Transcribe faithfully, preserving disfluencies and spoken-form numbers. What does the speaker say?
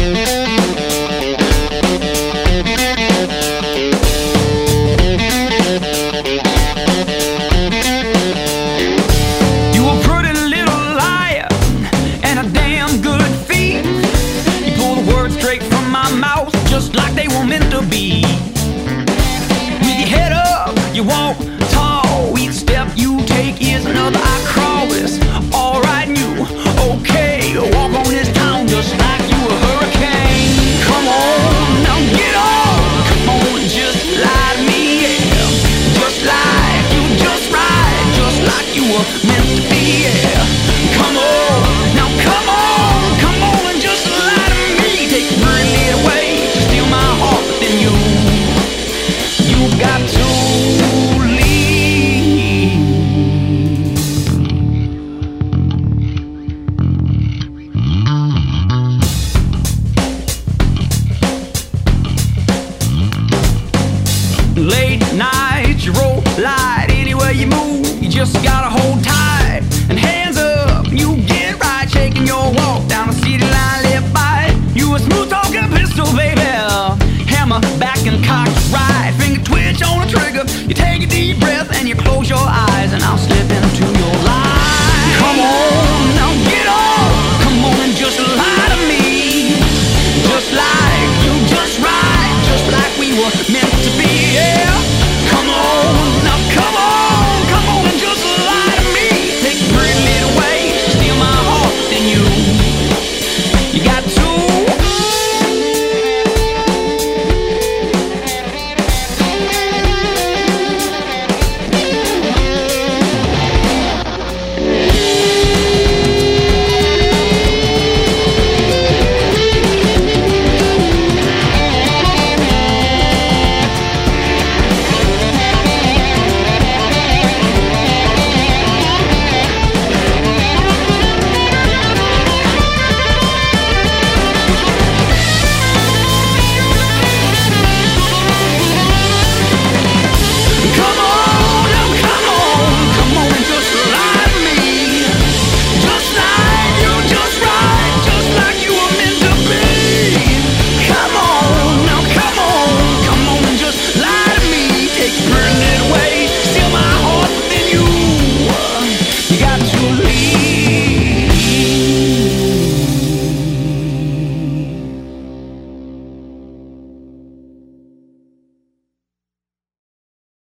You walk tall, each step you take is another I cross. All right, and you okay? Walk on this town just like you a hurricane. Come on, now get on. Come on, just like me, yeah. Just like you, just right, just like you were meant to be, yeah. Come on, now come on, come on and just lie to me. Take my lead away, steal my heart, but then you, you got to. Late night, you roll light anywhere you move. You just gotta hold tight.